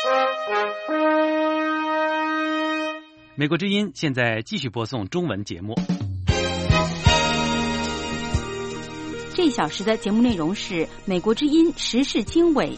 美国之音现在继续播送中文节目。 这一小时的节目内容是美国之音时事经纬。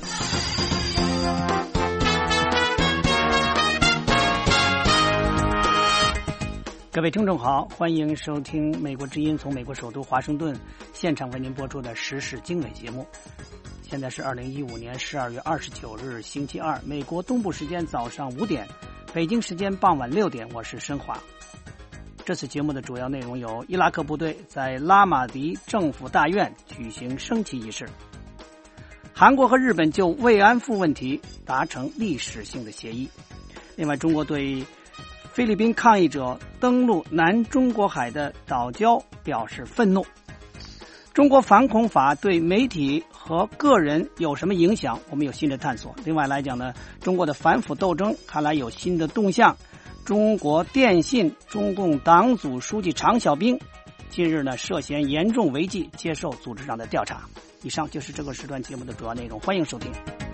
各位听众好，欢迎收听美国之音从美国首都华盛顿现场为您播出的时事经纬节目。现在是2015年12月29日星期二，美国东部时间早上5点，北京时间傍晚6点，我是申华。这次节目的主要内容有：伊拉克部队在拉马迪政府大院举行升旗仪式；韩国和日本就慰安妇问题达成历史性的协议；另外，中国对菲律宾抗议者登陆南中国海的岛礁表示愤怒。中国反恐法对媒体和个人有什么影响？我们有新的探索。另外来讲呢，中国的反腐斗争看来有新的动向。中国电信中共党组书记常小兵近日呢涉嫌严重违纪，接受组织上的调查。以上就是这个时段节目的主要内容，欢迎收听。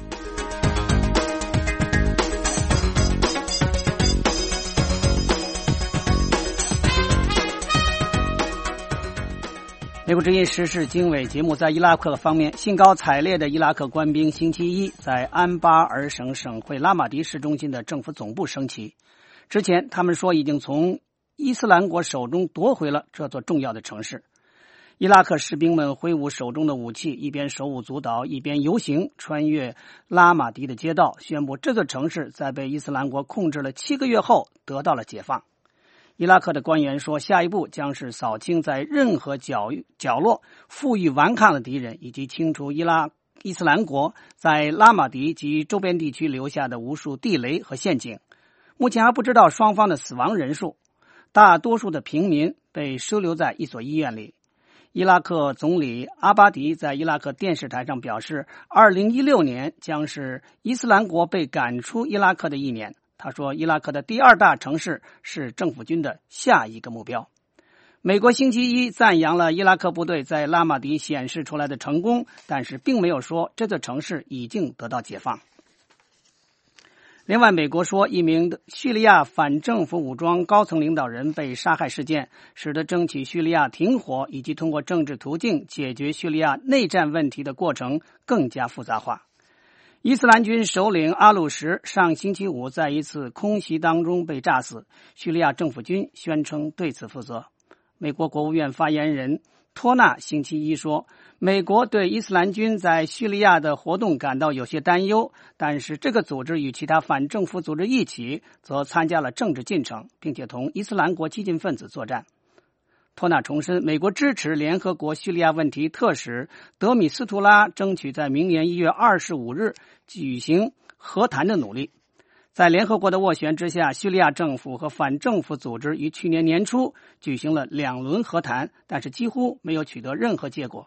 美国之音时事经纬节目，在伊拉克方面，兴高采烈的伊拉克官兵星期一在安巴尔省省会拉马迪市中心的政府总部升旗。之前他们说已经从伊斯兰国手中夺回了这座重要的城市。伊拉克士兵们挥舞手中的武器，一边手舞足蹈，一边游行，穿越拉马迪的街道，宣布这座城市在被伊斯兰国控制了7个月后得到了解放。伊拉克的官员说，下一步将是扫清在任何角落负隅顽抗的敌人，以及清除伊斯兰国在拉马迪及周边地区留下的无数地雷和陷阱。目前还不知道双方的死亡人数，大多数的平民被收留在一所医院里。伊拉克总理阿巴迪在伊拉克电视台上表示，2016年将是伊斯兰国被赶出伊拉克的一年。他说，伊拉克的第2大城市是政府军的下一个目标。美国星期一赞扬了伊拉克部队在拉马迪显示出来的成功，但是并没有说这座城市已经得到解放。另外，美国说一名叙利亚反政府武装高层领导人被杀害事件，使得争取叙利亚停火以及通过政治途径解决叙利亚内战问题的过程更加复杂化。伊斯兰军首领阿鲁什上星期五在一次空袭当中被炸死，叙利亚政府军宣称对此负责。美国国务院发言人托纳星期一说，美国对伊斯兰军在叙利亚的活动感到有些担忧，但是这个组织与其他反政府组织一起则参加了政治进程，并且同伊斯兰国激进分子作战。托纳重申，美国支持联合国叙利亚问题特使德米斯图拉争取在明年1月25日举行和谈的努力。在联合国的斡旋之下，叙利亚政府和反政府组织于去年年初举行了2轮和谈，但是几乎没有取得任何结果。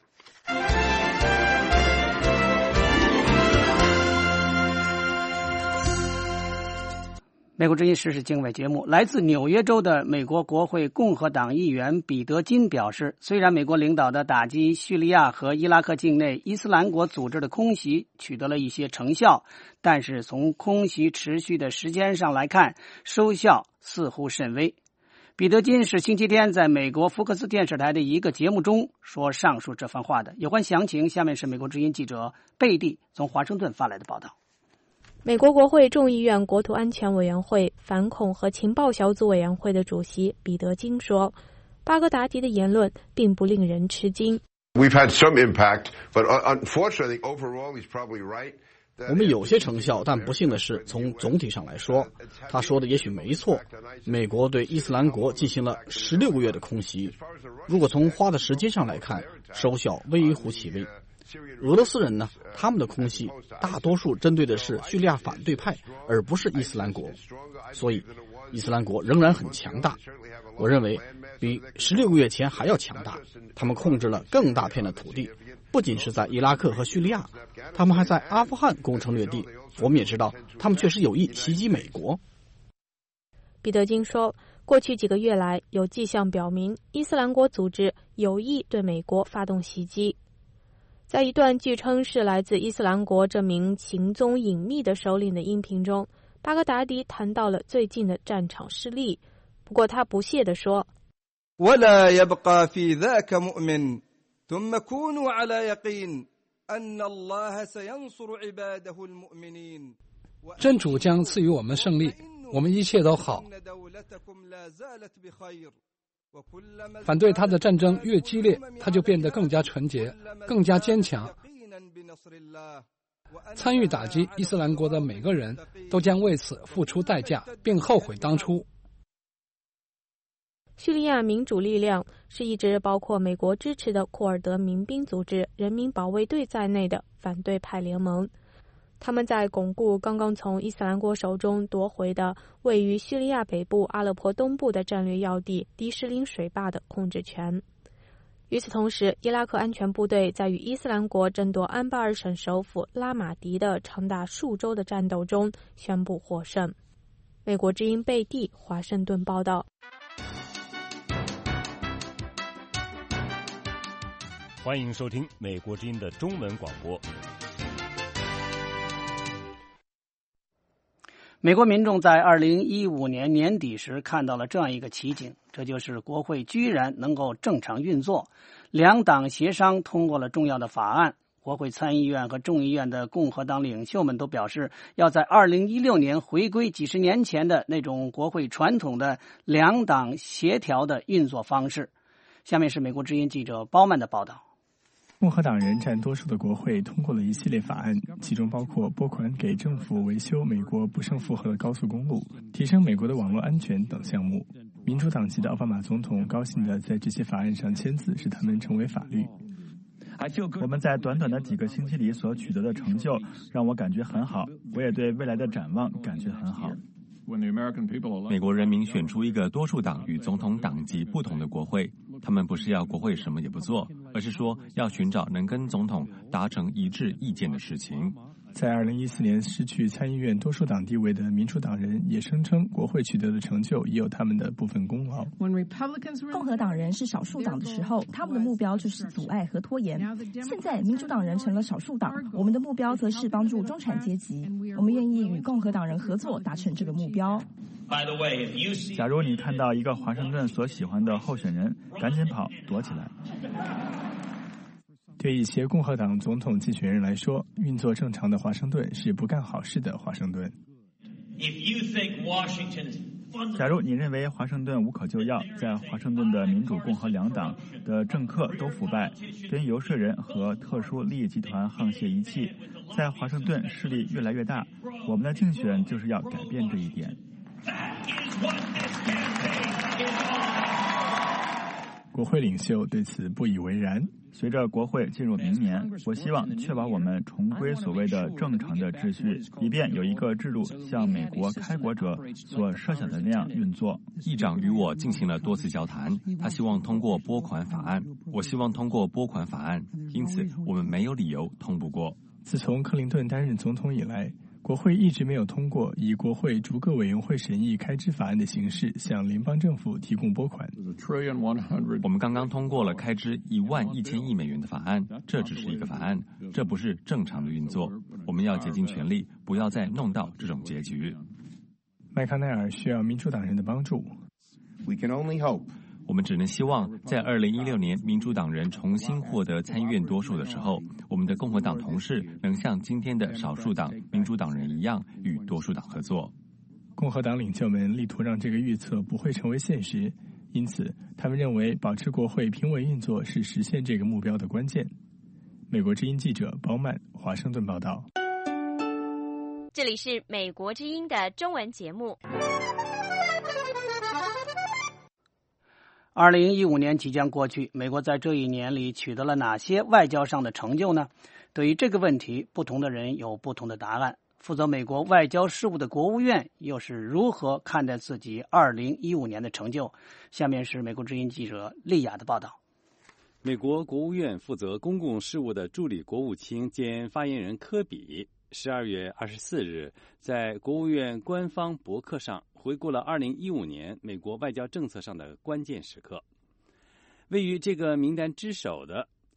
美国之音时事经纬节目，来自纽约州的美国国会共和党议员彼得金表示，虽然美国领导的打击叙利亚和伊拉克境内伊斯兰国组织的空袭取得了一些成效，但是从空袭持续的时间上来看，收效似乎甚微。彼得金是星期天在美国福克斯电视台的一个节目中说上述这番话的。有关详情，下面是美国之音记者贝蒂从华盛顿发来的报道。 美国国会众议院国土安全委员会反恐和情报小组委员会的主席彼得金说，巴格达迪的言论并不令人吃惊。 We've had some impact, but unfortunately, overall, he's probably right. 我们有些成效，但不幸的是，从总体上来说，他说的也许没错。美国对伊斯兰国进行了16个月的空袭，如果从花的时间上来看，收效微乎其微。俄罗斯人呢，他们的空袭大多数针对的是叙利亚反对派，而不是伊斯兰国，所以伊斯兰国仍然很强大。我认为比16个月前还要强大，他们控制了更大片的土地，不仅是在伊拉克和叙利亚，他们还在阿富汗攻城略地。我们也知道，他们确实有意袭击美国。 彼得金说，过去几个月来，有迹象表明伊斯兰国组织有意对美国发动袭击。 在一段据称是来自伊斯兰国这名行踪隐秘的首领的音频中，巴格达迪谈到了最近的战场失利，不过他不屑地说 ولا يبقى في ذاك مؤمن ثم كونوا على يقين أن الله سينصر عباده المؤمنين 真主将赐予我们胜利，我们一切都好。反对他的战争越激烈，他就变得更加纯洁，更加坚强。参与打击伊斯兰国的每个人都将为此付出代价，并后悔当初。 叙利亚民主力量是一支包括美国支持的库尔德民兵组织人民保卫队在内的反对派联盟，他们在巩固刚刚从伊斯兰国手中夺回的位于叙利亚北部阿勒颇东部的战略要地迪什林水坝的控制权。与此同时，伊拉克安全部队在与伊斯兰国争夺安巴尔省首府拉马迪的长达数周的战斗中宣布获胜。美国之音贝蒂华盛顿报道。 欢迎收听美国之音的中文广播。 美国民众在2015年年底时看到了这样一个奇景，这就是国会居然能够正常运作，两党协商通过了重要的法案。国会参议院和众议院的共和党领袖们都表示，要在2016年回归几十年前的那种国会传统的两党协调的运作方式。下面是美国之音记者包曼的报道。 共和党人占多数的国会通过了一系列法案，其中包括拨款给政府维修美国不胜负荷的高速公路、提升美国的网络安全等项目。民主党籍的奥巴马总统高兴地在这些法案上签字，使他们成为法律。 我们在短短的几个星期里所取得的成就让我感觉很好，我也对未来的展望感觉很好。 美国人民选出一个多数党与总统党籍不同的国会，他们不是要国会什么也不做，而是说要寻找能跟总统达成一致意见的事情。 在2014年失去参议院多数党地位的民主党人也声称，国会取得的成就也有他们的部分功劳。 共和党人是少数党的时候，他们的目标就是阻碍和拖延。现在民主党人成了少数党，我们的目标则是帮助中产阶级。我们愿意与共和党人合作，达成这个目标。 假如你看到一个华盛顿所喜欢的候选人，赶紧跑，躲起来。 对一些共和党总统竞选人来说，运作正常的华盛顿是不干好事的华盛顿。 假如你认为华盛顿无可救药，在华盛顿的民主共和两党的政客都腐败，跟游说人和特殊利益集团沆瀣一气，在华盛顿势力越来越大，我们的竞选就是要改变这一点。 国会领袖对此不以为然。 随着国会进入明年，我希望确保我们重归所谓的正常的秩序，以便有一个制度像美国开国者所设想的那样运作。 议长与我进行了多次交谈，他希望通过拨款法案，我希望通过拨款法案，因此我们没有理由通不过。 自从克林顿担任总统以来，国会一直没有通过以国会逐个委员会审议开支法案的形式向联邦政府提供拨款。 我们刚刚通过了开支11000亿美元的法案，这只是一个法案，这不是正常的运作。我们要竭尽全力，不要再弄到这种结局。 麦康奈尔需要民主党人的帮助。 我们只能希望在2016年民主党人重新获得参议院多数的时候，我们的共和党同事能像今天的少数党民主党人一样与多数党合作。 共和党领袖们力图让这个预测不会成为现实，因此他们认为保持国会平稳运作是实现这个目标的关键。美国之音记者包曼华盛顿报道。 这里是美国之音的中文节目。 2015年即将过去，美国在这一年里取得了哪些外交上的成就呢？对于这个问题，不同的人有不同的答案。负责美国外交事务的国务院又是如何看待自己2015年的成就？下面是美国之音记者丽雅的报道。 美国国务院负责公共事务的助理国务卿兼发言人科比12月24日在国务院官方博客上回顾了2015年美国外交政策上的关键时刻。位于这个名单之首的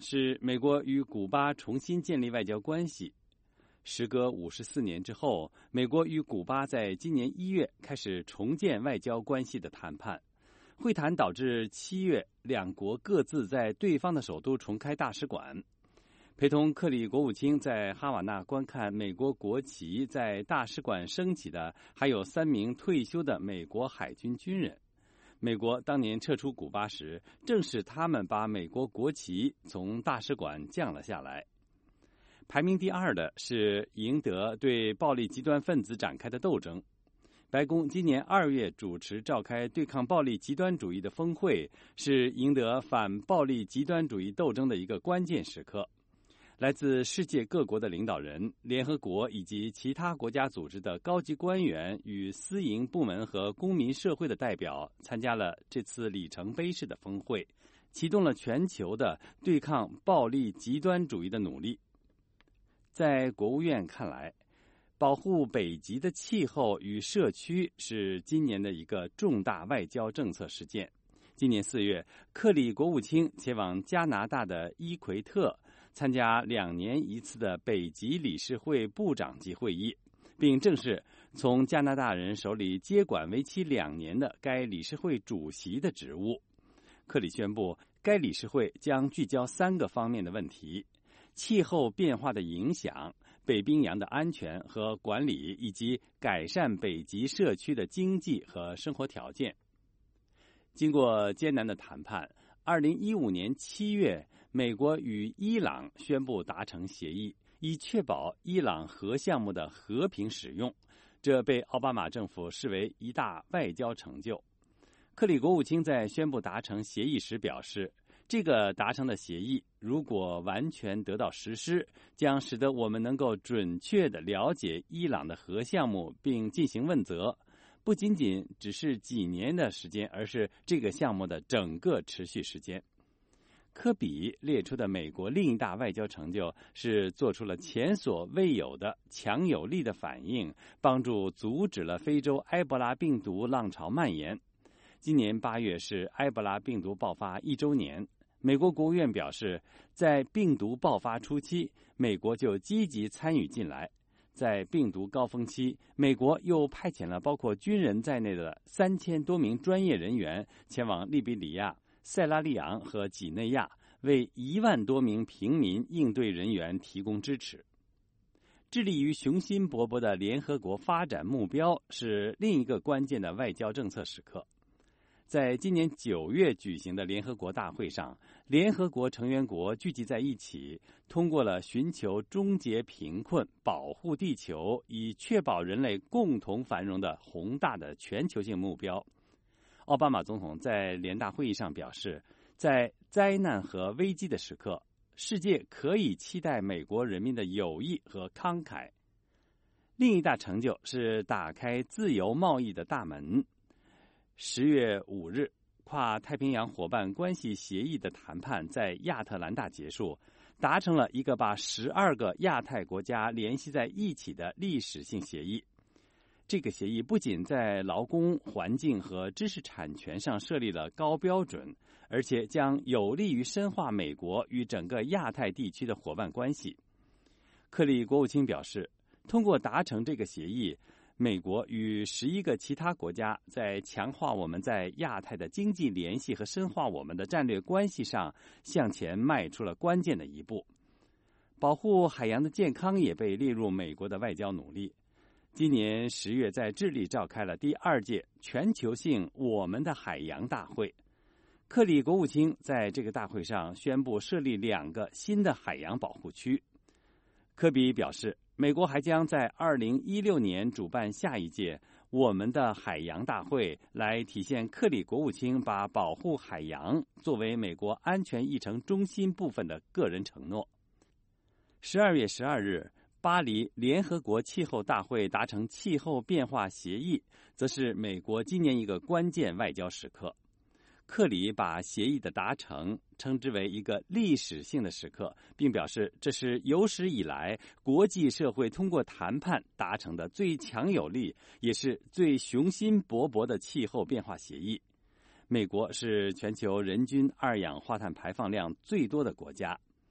是美国与古巴重新建立外交关系。时隔54年之后，美国与古巴在今年1月开始重建外交关系的谈判。会谈导致7月两国各自在对方的首都重开大使馆。陪同克里国务卿在哈瓦那观看美国国旗在大使馆升起的还有3名退休的美国海军军人。美国当年撤出古巴时，正是他们把美国国旗从大使馆降了下来。排名第2的是赢得对暴力极端分子展开的斗争。白宫今年2月主持召开对抗暴力极端主义的峰会，是赢得反暴力极端主义斗争的一个关键时刻。来自世界各国的领导人、联合国以及其他国家组织的高级官员与私营部门和公民社会的代表参加了这次里程碑式的峰会，启动了全球的对抗暴力极端主义的努力。在国务院看来，保护北极的气候与社区是今年的一个重大外交政策事件。今年4月，克里国务卿前往加拿大的伊奎特，参加2年1次的北极理事会部长级会议，并正式从加拿大人手里接管为期2年的该理事会主席的职务。克里宣布，该理事会将聚焦3个方面的问题：气候变化的影响、北冰洋的安全和管理，以及改善北极社区的经济和生活条件。经过艰难的谈判，2015年7月，美国与伊朗宣布达成协议，以确保伊朗核项目的和平使用，这被奥巴马政府视为一大外交成就。克里国务卿在宣布达成协议时表示，这个达成的协议如果完全得到实施，将使得我们能够准确地了解伊朗的核项目并进行问责，不仅仅只是几年的时间，而是这个项目的整个持续时间。科比列出的美国另一大外交成就是做出了前所未有的强有力的反应，帮助阻止了非洲埃博拉病毒浪潮蔓延。今年8月是埃博拉病毒爆发1周年。美国国务院表示，在病毒爆发初期，美国就积极参与进来。在病毒高峰期，美国又派遣了包括军人在内的3000多名专业人员前往利比里亚、塞拉利昂和几内亚，为1万多名平民应对人员提供支持。致力于雄心勃勃的联合国发展目标是另一个关键的外交政策时刻。在今年9月举行的联合国大会上，联合国成员国聚集在一起，通过了寻求终结贫困、保护地球，以确保人类共同繁荣的宏大的全球性目标。奥巴马总统在联大会议上表示，在灾难和危机的时刻，世界可以期待美国人民的友谊和慷慨。另一大成就是打开自由贸易的大门。10月5日，跨太平洋伙伴关系协议的谈判在亚特兰大结束，达成了一个把12个亚太国家联系在一起的历史性协议。这个协议不仅在劳工、环境和知识产权上设立了高标准，而且将有利于深化美国与整个亚太地区的伙伴关系。克里国务卿表示，通过达成这个协议，美国与11个其他国家在强化我们在亚太的经济联系和深化我们的战略关系上向前迈出了关键的一步。保护海洋的健康也被列入美国的外交努力。今年10月在智利召开了第2届全球性我们的海洋大会。克里国务卿在这个大会上宣布设立2个新的海洋保护区。科比表示，美国还将在2016年主办下一届我们的海洋大会，来体现克里国务卿把保护海洋作为美国安全议程中心部分的个人承诺。12月12日，巴黎联合国气候大会达成气候变化协议，则是美国今年一个关键外交时刻。克里把协议的达成称之为一个历史性的时刻，并表示这是有史以来国际社会通过谈判达成的最强有力，也是最雄心勃勃的气候变化协议。美国是全球人均二氧化碳排放量最多的国家，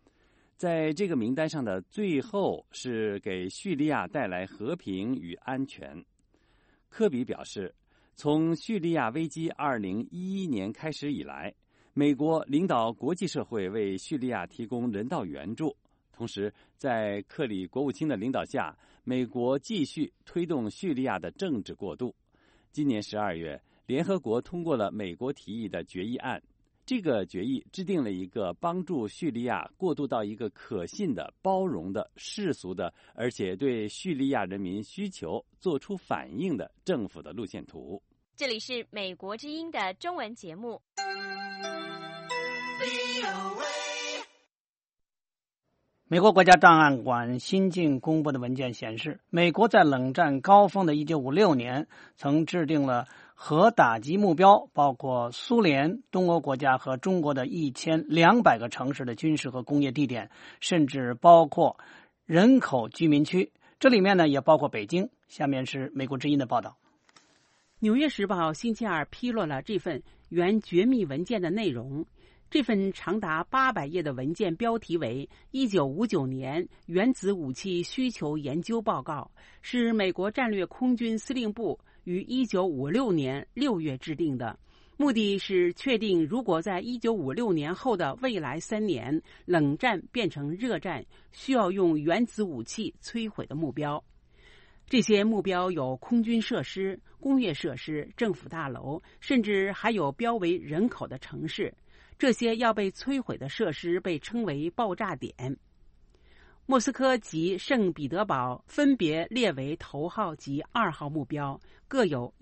在这个名单上的最后是给叙利亚带来和平与安全。科比表示，从叙利亚危机2011年开始以来，美国领导国际社会为叙利亚提供人道援助，同时在克里国务卿的领导下，美国继续推动叙利亚的政治过渡。今年12月，联合国通过了美国提议的决议案。这个决议制定了一个帮助叙利亚过渡到一个可信的、包容的、世俗的，而且对叙利亚人民需求做出反应的政府的路线图。 这里是美国之音的中文节目。 美国国家档案馆新近公布的文件显示，美国在冷战高峰的1956年曾制定了核打击目标，包括苏联、东欧国家和中国的1200个城市的军事和工业地点，甚至包括人口居民区。这里面呢也包括北京。下面是美国之音的报道。 纽约时报星期二披露了这份原绝密文件的内容。这份长达800页的文件标题为1959年原子武器需求研究报告，是美国战略空军司令部于1956年6月制定的，目的是确定如果在1956年后的未来3年冷战变成热战，需要用原子武器摧毁的目标。这些目标有空军设施、工业设施、政府大楼，甚至还有标为人口的城市。这些要被摧毁的设施被称为爆炸点。莫斯科及圣彼得堡分别列为头号及2号目标，各有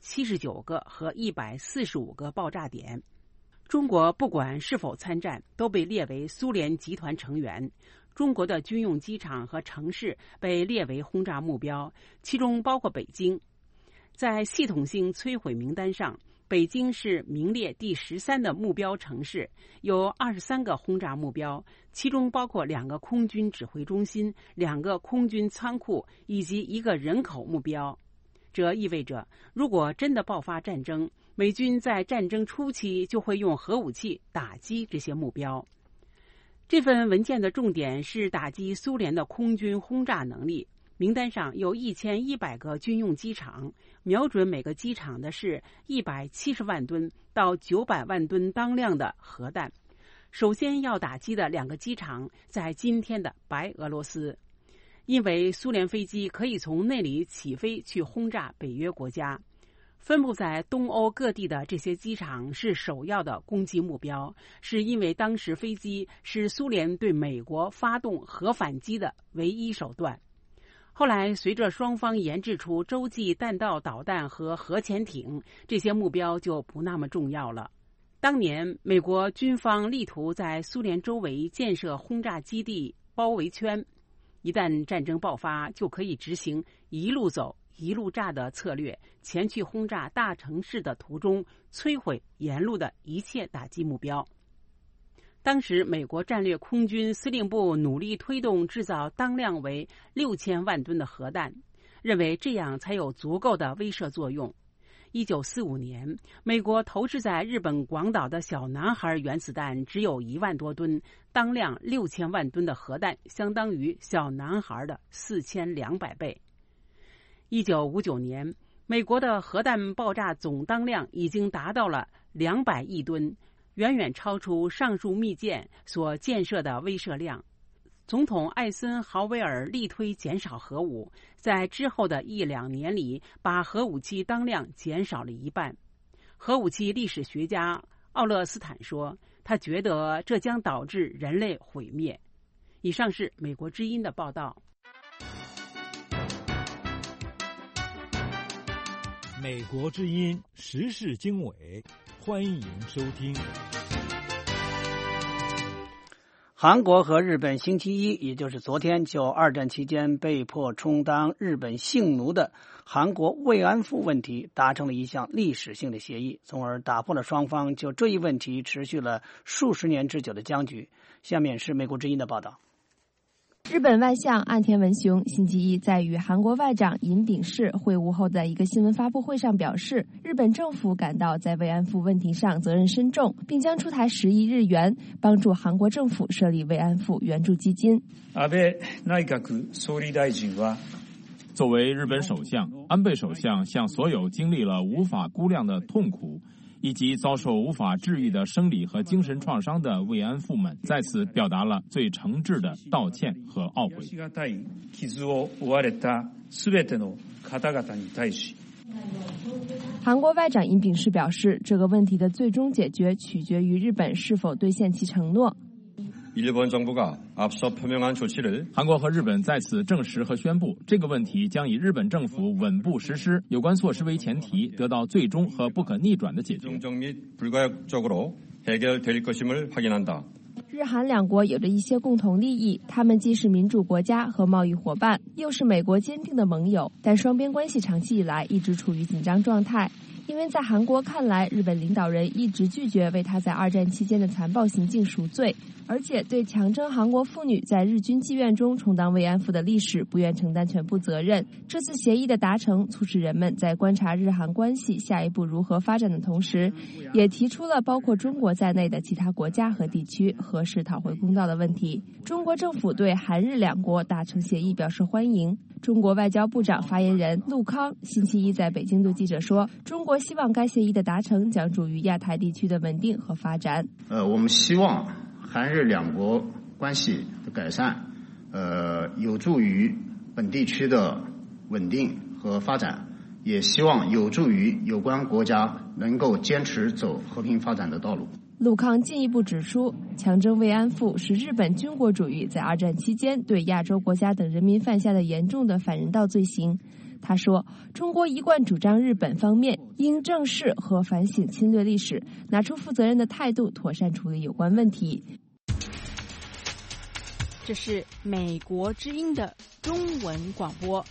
179个和145个爆炸点。中国不管是否参战，都被列为苏联集团成员。中国的军用机场和城市被列为轰炸目标，其中包括北京。在系统性摧毁名单上，北京是名列第13的目标城市，有23个轰炸目标，其中包括2个空军指挥中心、2个空军仓库以及1个人口目标。这意味着，如果真的爆发战争，美军在战争初期就会用核武器打击这些目标。这份文件的重点是打击苏联的空军轰炸能力。名单上有1100个军用机场，瞄准每个机场的是170万吨到900万吨当量的核弹。首先要打击的2个机场在今天的白俄罗斯，因为苏联飞机可以从那里起飞去轰炸北约国家。分布在东欧各地的这些机场是首要的攻击目标，是因为当时飞机是苏联对美国发动核反击的唯一手段。后来随着双方研制出洲际弹道导弹和核潜艇，这些目标就不那么重要了。当年美国军方力图在苏联周围建设轰炸基地包围圈，一旦战争爆发，就可以执行一路走一路炸的策略，前去轰炸大城市的途中摧毁沿路的一切打击目标。当时美国战略空军司令部努力推动制造当量为6000万吨的核弹，认为这样才有足够的威慑作用。1945年，美国投掷在日本广岛的小男孩原子弹只有1万多吨，当量6000万吨的核弹相当于小男孩的4200倍。1959年，美国的核弹爆炸总当量已经达到了200亿吨，远远超出上述密件所建设的威慑量。总统艾森豪威尔力推减少核武，在之后的1-2年里，把核武器当量减少了1半。核武器历史学家奥勒斯坦说，他觉得这将导致人类毁灭。以上是美国之音的报道。 美国之音时事经纬，欢迎收听。 韩国和日本星期一，也就是昨天，就二战期间被迫充当日本性奴的韩国慰安妇问题达成了一项历史性的协议，从而打破了双方就这一问题持续了数十年之久的僵局。下面是美国之音的报道。 日本外相岸田文雄星期一在与韩国外长尹炳世会晤后的一个新闻发布会上表示，日本政府感到在慰安妇问题上责任深重，并将出台10亿日元帮助韩国政府设立慰安妇援助基金。 安倍内閣総理大臣は作为日本首相，安倍首相向所有经历了无法估量的痛苦以及遭受无法治愈的生理和精神创伤的慰安妇们在此表达了最诚挚的道歉和懊悔。 韩国外长尹炳世表示，这个问题的最终解决取决于日本是否兑现其承诺。 韩国和日本在此证实和宣布，这个问题将以日本政府稳步实施有关措施为前提，得到最终和不可逆转的解决。 日韩两国有着一些共同利益，他们既是民主国家和贸易伙伴，又是美国坚定的盟友，但双边关系长期以来一直处于紧张状态。因为在韩国看来，日本领导人一直拒绝为他在2战期间的残暴行径赎罪，而且对强征韩国妇女在日军妓院中充当慰安妇的历史不愿承担全部责任。这次协议的达成，促使人们在观察日韩关系下一步如何发展的同时，也提出了包括中国在内的其他国家和地区何时讨回公道的问题。中国政府对韩日两国达成协议表示欢迎。中国外交部长发言人陆康星期一在北京对记者说，中国希望该协议的达成将助于亚太地区的稳定和发展。 我们希望韩日两国关系的改善，有助于本地区的稳定和发展，也希望有助于有关国家能够坚持走和平发展的道路。 陆康进一步指出，强征慰安妇是日本军国主义在2战期间对亚洲国家等人民犯下的严重的反人道罪行。他说，中国一贯主张日本方面应正视和反省侵略历史，拿出负责任的态度，妥善处理有关问题。 这是美国之音的中文广播。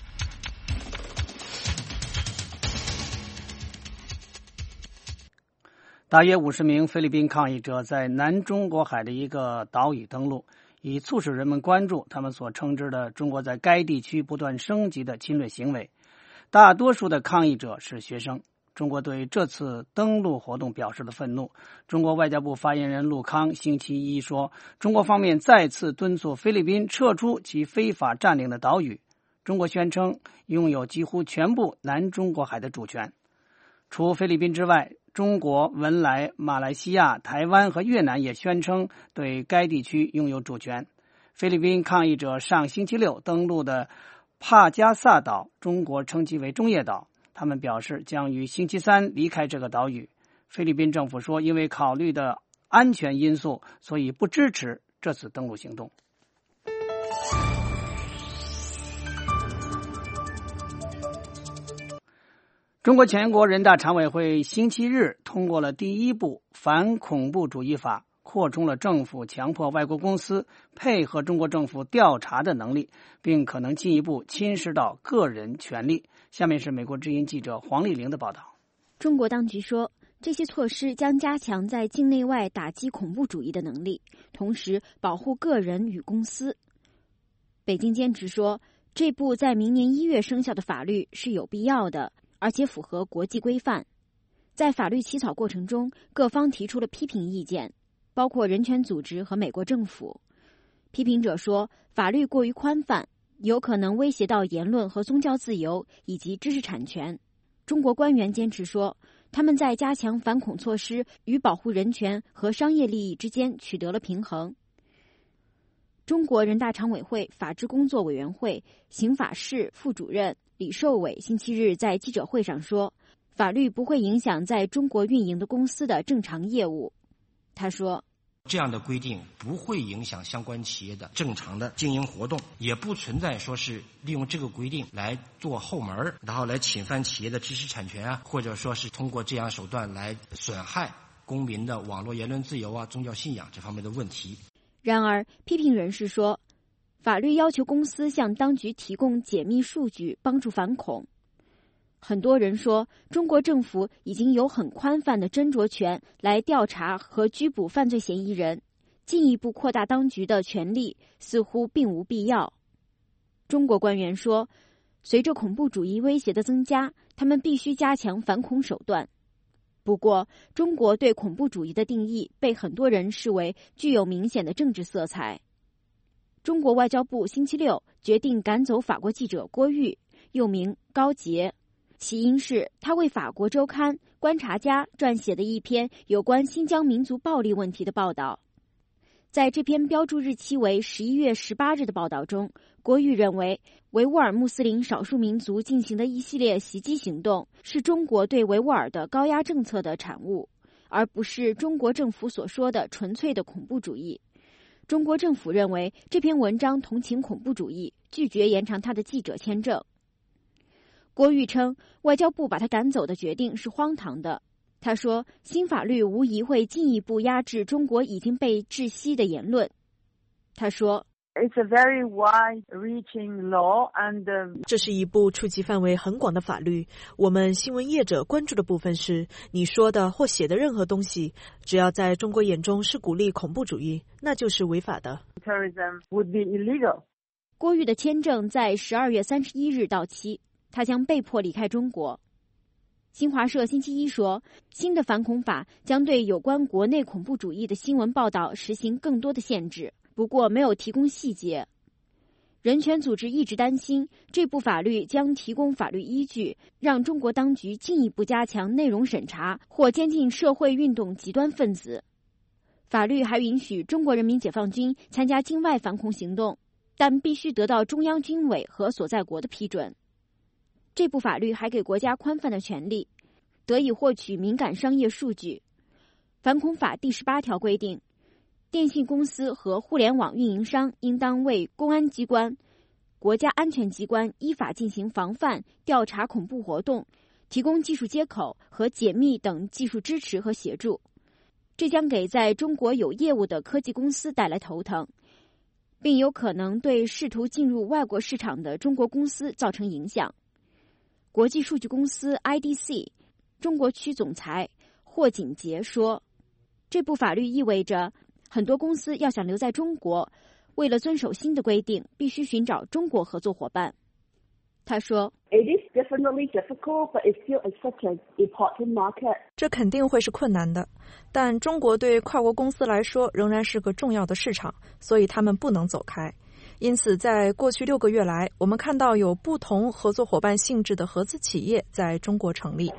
大约50名菲律宾抗议者在南中国海的一个岛屿登陆，以促使人们关注他们所称之的中国在该地区不断升级的侵略行为。大多数的抗议者是学生。中国对这次登陆活动表示了愤怒。中国外交部发言人陆康星期一说，中国方面再次敦促菲律宾撤出其非法占领的岛屿。中国宣称拥有几乎全部南中国海的主权。除菲律宾之外，中国、文莱、马来西亚、台湾和越南也宣称对该地区拥有主权。菲律宾抗议者上星期六登陆的帕加萨岛，中国称其为中业岛，他们表示将于星期三离开这个岛屿。菲律宾政府说，因为考虑的安全因素，所以不支持这次登陆行动。中国全国人大常委会星期日通过了第一部反恐怖主义法，扩充了政府强迫外国公司配合中国政府调查的能力，并可能进一步侵蚀到个人权利。下面是美国之音记者黄丽玲的报道。 中国当局说，这些措施将加强在境内外打击恐怖主义的能力，同时保护个人与公司。北京坚持说，这部在明年1月生效的法律是有必要的，而且符合国际规范。在法律起草过程中，各方提出了批评意见，包括人权组织和美国政府。批评者说，法律过于宽泛，有可能威胁到言论和宗教自由以及知识产权。中国官员坚持说，他们在加强反恐措施与保护人权和商业利益之间取得了平衡。中国人大常委会法制工作委员会刑法室副主任李寿伟星期日在记者会上说，法律不会影响在中国运营的公司的正常业务。他说， 这样的规定不会影响相关企业的正常的经营活动，也不存在说是利用这个规定来做后门，然后来侵犯企业的知识产权啊，或者说是通过这样手段来损害公民的网络言论自由啊、宗教信仰这方面的问题。 然而，批评人士说，法律要求公司向当局提供解密数据，帮助反恐。很多人说，中国政府已经有很宽泛的斟酌权来调查和拘捕犯罪嫌疑人， 进一步扩大当局的权力似乎并无必要。中国官员说，随着恐怖主义威胁的增加，他们必须加强反恐手段。不过，中国对恐怖主义的定义被很多人视为具有明显的政治色彩。中国外交部星期六决定赶走法国记者郭玉，又名高杰，起因是他为法国周刊《观察家》撰写的一篇有关新疆民族暴力问题的报道。在这篇标注日期为11月18日的报道中，郭玉认为维吾尔穆斯林少数民族进行的一系列袭击行动是中国对维吾尔的高压政策的产物，而不是中国政府所说的纯粹的恐怖主义。中国政府认为这篇文章同情恐怖主义，拒绝延长他的记者签证。郭玉称，外交部把他赶走的决定是荒唐的。他说，新法律无疑会进一步压制中国已经被窒息的言论。他说， 这是一部触及范围很广的法律。我们新闻业者关注的部分是，你说的或写的任何东西，只要在中国眼中是鼓励恐怖主义，那就是违法的。 郭玉的签证在12月31日到期，他将被迫离开中国。新华社星期一说，新的反恐法将对有关国内恐怖主义的新闻报道实行更多的限制，不过没有提供细节。人权组织一直担心，这部法律将提供法律依据，让中国当局进一步加强内容审查或监禁社会运动极端分子。法律还允许中国人民解放军参加境外反恐行动，但必须得到中央军委和所在国的批准。这部法律还给国家宽泛的权利，得以获取敏感商业数据。反恐法第18条规定，电信公司和互联网运营商应当为公安机关、国家安全机关依法进行防范、调查恐怖活动，提供技术接口和解密等技术支持和协助。这将给在中国有业务的科技公司带来头疼，并有可能对试图进入外国市场的中国公司造成影响。国际数据公司 IDC 中国区总裁霍景杰说，这部法律意味着很多公司要想留在中国，为了遵守新的规定，必须寻找中国合作伙伴。他说， 这肯定会是困难的，但中国对跨国公司来说仍然是个重要的市场，所以他们不能走开。因此，在过去6个月来，我们看到有不同合作伙伴性质的合资企业在中国成立。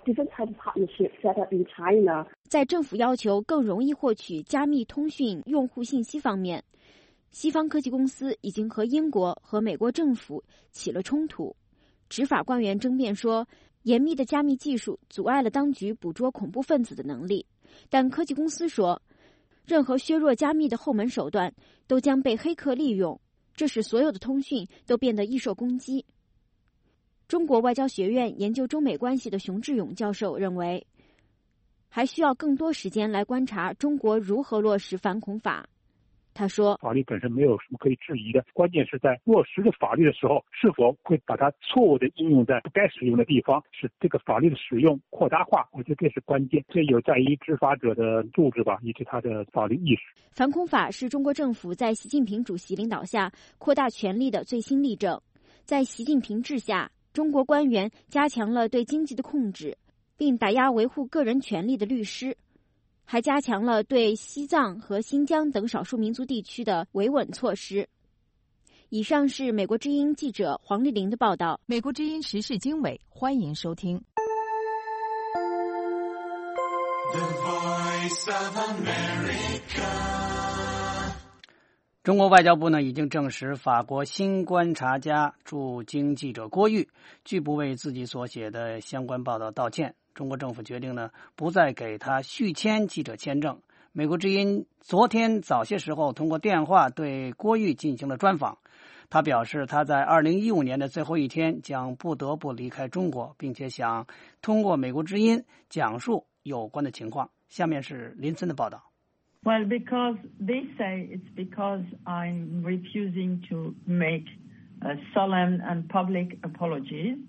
在政府要求更容易获取加密通讯用户信息方面，西方科技公司已经和英国和美国政府起了冲突。执法官员争辩说，严密的加密技术阻碍了当局捕捉恐怖分子的能力，但科技公司说，任何削弱加密的后门手段都将被黑客利用，这使所有的通讯都变得易受攻击。中国外交学院研究中美关系的熊志勇教授认为，还需要更多时间来观察中国如何落实反恐法。他说， 法律本身没有什么可以质疑的，关键是在落实的法律的时候，是否会把它错误的应用在不该使用的地方，使这个法律的使用扩大化，我觉得这是关键。这有在于执法者的素质吧，以及他的法律意识。 反恐法是中国政府在习近平主席领导下扩大权力的最新例证。在习近平治下，中国官员加强了对经济的控制，并打压维护个人权利的律师，还加强了对西藏和新疆等少数民族地区的维稳措施。以上是美国之音记者黄丽玲的报道。 美国之音时事经纬，欢迎收听。 中国外交部已经证实，法国新观察家驻京记者郭玉拒不为自己所写的相关报道道歉。中国政府决定不再给他续签记者签证。美国之音昨天早些时候通过电话对郭玉进行了专访，他表示他在2015年的最后一天将不得不离开中国，并且想通过美国之音讲述有关的情况。下面是林森的报道。 Well, because they say it's because I'm refusing to make solemn and public apologies.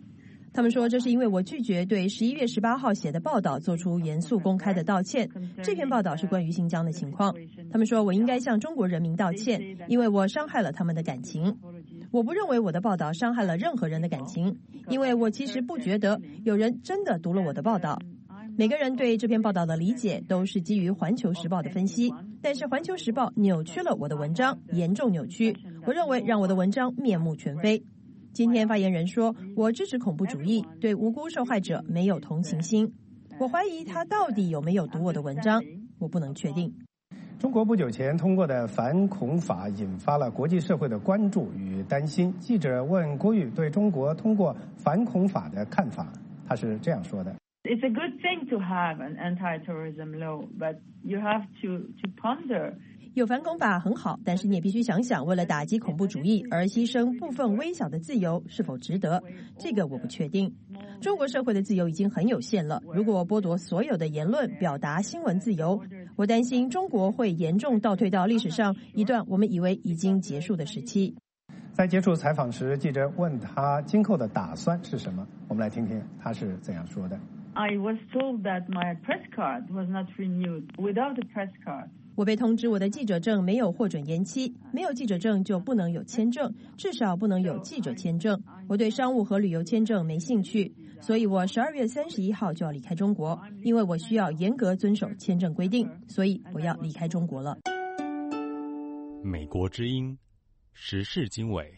他们说这是因为我拒绝对11月18号写的报道做出严肃公开的道歉。这篇报道是关于新疆的情况。他们说我应该向中国人民道歉，因为我伤害了他们的感情。我不认为我的报道伤害了任何人的感情，因为我其实不觉得有人真的读了我的报道。每个人对这篇报道的理解都是基于《环球时报》的分析，但是《环球时报》扭曲了我的文章，严重扭曲。我认为让我的文章面目全非。今天发言人说，我支持恐怖主义，对无辜受害者没有同情心。我怀疑他到底有没有读我的文章，我不能确定。 中国不久前通过的反恐法引发了国际社会的关注与担心。记者问郭宇对中国通过反恐法的看法，他是这样说的。 It's a good thing to have an anti-terrorism law, but you have to ponder. 有反恐法很好，但是你也必须想想，为了打击恐怖主义而牺牲部分微小的自由是否值得？这个我不确定。中国社会的自由已经很有限了，如果剥夺所有的言论、表达、新闻自由，我担心中国会严重倒退到历史上一段我们以为已经结束的时期。 在结束采访时，记者问他今后的打算是什么，我们来听听他是怎样说的。 I was told that my press card was not renewed. Without a press card. 我被通知我的记者证没有获准延期，没有记者证就不能有签证，至少不能有记者签证。我对商务和旅游签证没兴趣，所以我12月31号就要离开中国，因为我需要严格遵守签证规定，所以我要离开中国了。 美国之音，时事经纬。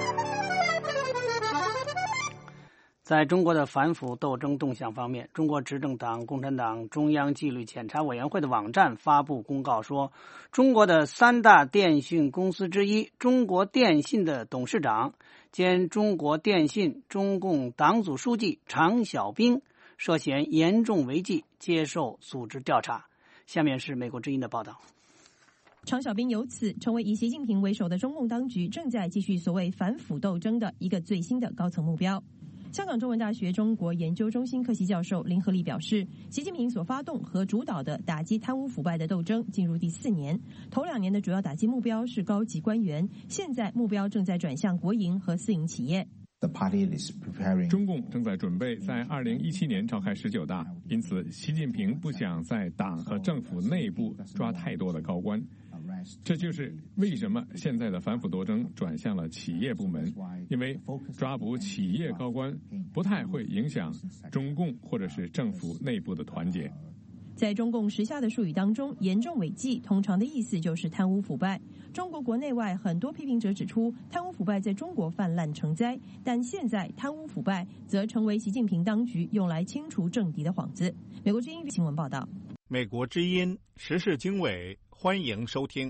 在中国的反腐斗争动向方面，中国执政党共产党中央纪律检查委员会的网站发布公告说，中国的3大电讯公司之一中国电信的董事长兼中国电信中共党组书记常小兵涉嫌严重违纪，接受组织调查。下面是美国之音的报道。 常小兵由此成为以习近平为首的中共当局正在继续所谓反腐斗争的一个最新的高层目标。香港中文大学中国研究中心科席教授林和利表示，习近平所发动和主导的打击贪污腐败的斗争进入第4年，头2年的主要打击目标是高级官员，现在目标正在转向国营和私营企业。 中共正在准备在2017年召开19大，因此习近平不想在党和政府内部抓太多的高官。这就是为什么现在的反腐斗争转向了企业部门，因为抓捕企业高官不太会影响中共或者是政府内部的团结。 在中共时下的术语当中，严重违纪通常的意思就是贪污腐败。中国国内外很多批评者指出，贪污腐败在中国泛滥成灾，但现在贪污腐败则成为习近平当局用来清除政敌的幌子。美国之音新闻报道。 美国之音时事经纬，欢迎收听。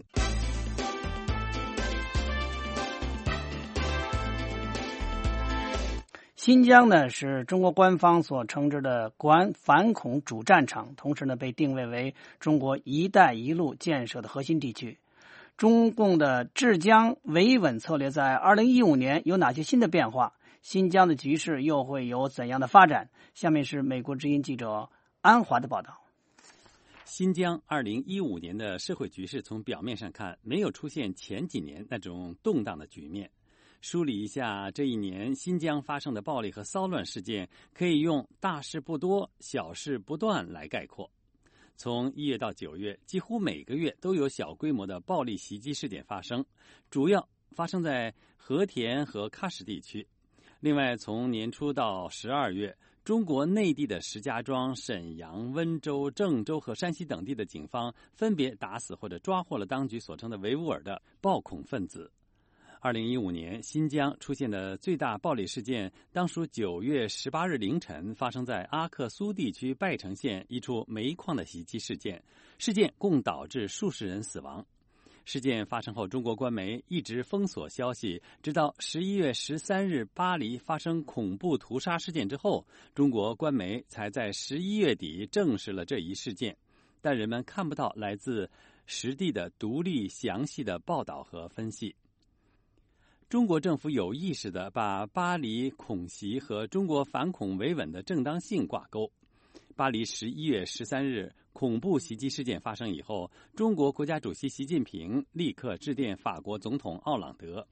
新疆呢是中国官方所称之的反恐主战场，同时呢被定位为中国“一带一路”建设的核心地区。中共的治疆维稳策略在2015年有哪些新的变化？新疆的局势又会有怎样的发展？下面是美国之音记者安华的报道。 新疆2015年的社会局势从表面上看没有出现前几年那种动荡的局面。梳理一下这一年新疆发生的暴力和骚乱事件，可以用大事不多，小事不断来概括。从1月到9月，几乎每个月都有小规模的暴力袭击事件发生，主要发生在和田和喀什地区。另外，从年初到12月，中国内地的石家庄、沈阳、温州、郑州和山西等地的警方分别打死或者抓获了当局所称的维吾尔的暴恐分子。2015年，新疆出现的最大暴力事件，当属9月18日凌晨发生在阿克苏地区拜城县一处煤矿的袭击事件，事件共导致数十人死亡。事件发生后，中国官媒一直封锁消息，直到11月13日巴黎发生恐怖屠杀事件之后，中国官媒才在11月底证实了这一事件，但人们看不到来自实地的独立详细的报道和分析。中国政府有意识地把巴黎恐袭和中国反恐维稳的正当性挂钩。巴黎11月13日恐怖袭击事件发生以后，中国国家主席习近平立刻致电法国总统奥朗德，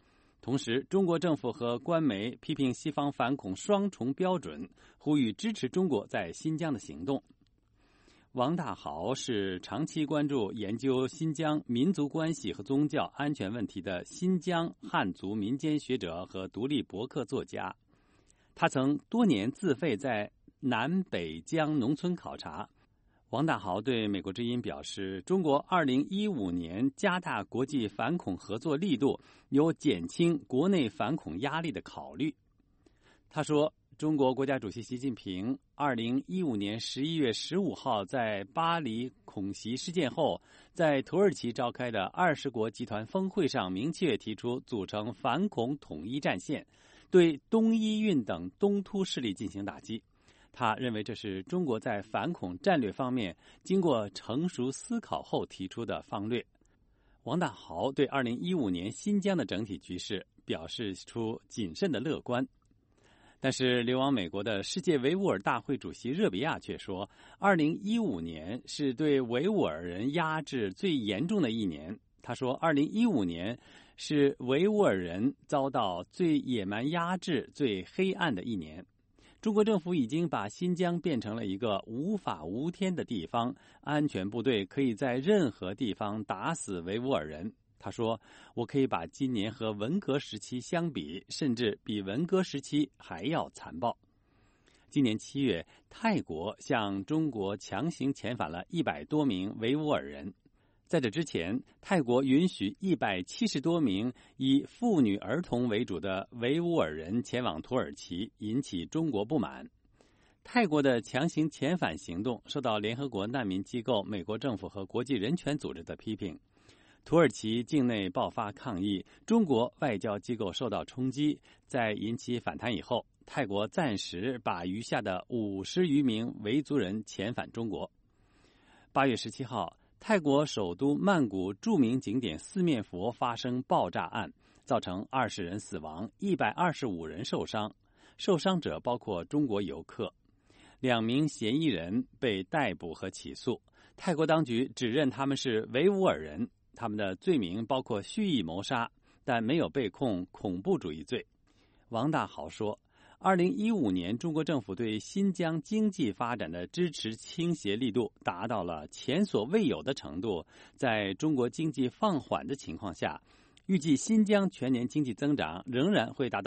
同时，中国政府和官媒批评西方反恐双重标准，呼吁支持中国在新疆的行动。王大豪是长期关注研究新疆民族关系和宗教安全问题的新疆汉族民间学者和独立博客作家。他曾多年自费在南北疆农村考察。王大豪对美国之音表示，中国2015年加大国际反恐合作力度，有减轻国内反恐压力的考虑。他说，中国国家主席习近平2015年11月15号在巴黎恐袭事件后，在土耳其召开的20国集团峰会上明确提出组成反恐统一战线，对东伊运等东突势力进行打击。他认为这是中国在反恐战略方面经过成熟思考后提出的方略。王大豪对2015年新疆的整体局势表示出谨慎的乐观。但是流亡美国的世界维吾尔大会主席热比亚却说，2015年是对维吾尔人压制最严重的一年。他说，2015年是维吾尔人遭到最野蛮压制、最黑暗的一年。中国政府已经把新疆变成了一个无法无天的地方，安全部队可以在任何地方打死维吾尔人。他说，我可以把今年和文革时期相比，甚至比文革时期还要残暴。今年7月，泰国向中国强行遣返了100多名维吾尔人。在这之前，泰国允许170多名以妇女儿童为主的维吾尔人前往土耳其，引起中国不满。泰国的强行遣返行动受到联合国难民机构、美国政府和国际人权组织的批评。土耳其境内爆发抗议，中国外交机构受到冲击。在引起反弹以后，泰国暂时把余下的50余名维族人遣返中国。8月17号，泰国首都曼谷著名景点四面佛发生爆炸案，造成20人死亡，125人受伤，受伤者包括中国游客。2名嫌疑人被逮捕和起诉，泰国当局指认他们是维吾尔人，他们的罪名包括蓄意谋杀，但没有被控恐怖主义罪。王大豪说，2015年中国政府对新疆经济发展的支持倾斜力度达到了前所未有的程度。在中国经济放缓的情况下，预计新疆全年经济增长仍然会达到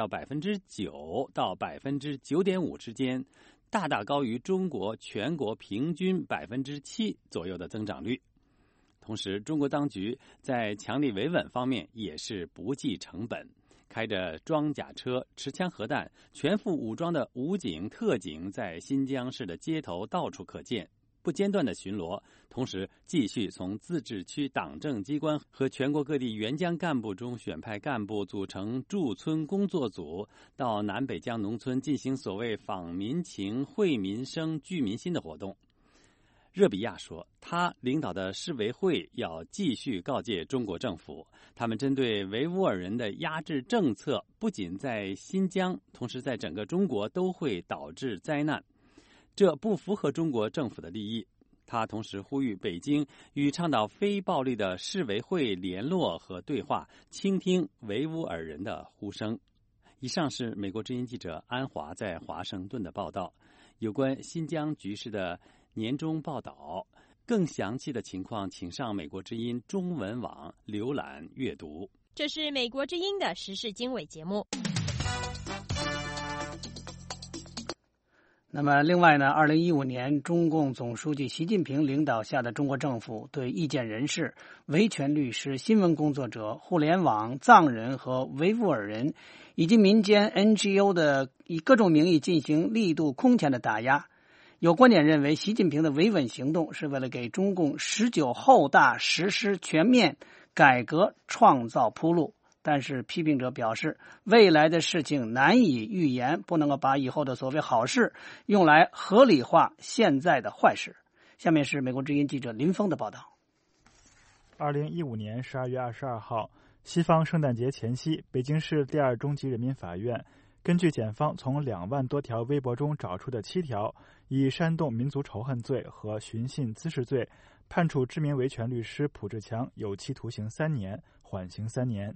9%到9.5%之间，大大高于中国全国平均7%左右的增长率。同时，中国当局在强力维稳方面也是不计成本，开着装甲车、持枪核弹、全副武装的武警、特警在新疆市的街头到处可见，不间断的巡逻，同时继续从自治区党政机关和全国各地援疆干部中选派干部组成驻村工作组，到南北疆农村进行所谓访民情、惠民生、聚民心的活动。热比亚说，他领导的世维会要继续告诫中国政府，他们针对维吾尔人的压制政策不仅在新疆，同时在整个中国都会导致灾难，这不符合中国政府的利益。他同时呼吁北京与倡导非暴力的世维会联络和对话，倾听维吾尔人的呼声。以上是美国之音记者安华在华盛顿的报道。有关新疆局势的年终报道，更详细的情况请上美国之音中文网浏览阅读。 这是美国之音的时事经纬节目。 那么另外呢，2015年中共总书记习近平领导下的中国政府对意见人士、维权律师、新闻工作者、互联网藏人和维吾尔人以及民间 NGO 的以各种名义进行力度空前的打压。有观点认为，习近平的维稳行动是为了给中共19后大实施全面改革创造铺路。但是批评者表示，未来的事情难以预言，不能够把以后的所谓好事用来合理化现在的坏事。下面是美国之音记者林峰的报道。 2015年12月22号，西方圣诞节前夕，北京市第二中级人民法院根据检方从2万多条微博中找出的7条以煽动民族仇恨罪和寻衅滋事罪，判处知名维权律师蒲志强有期徒刑3年，缓刑3年。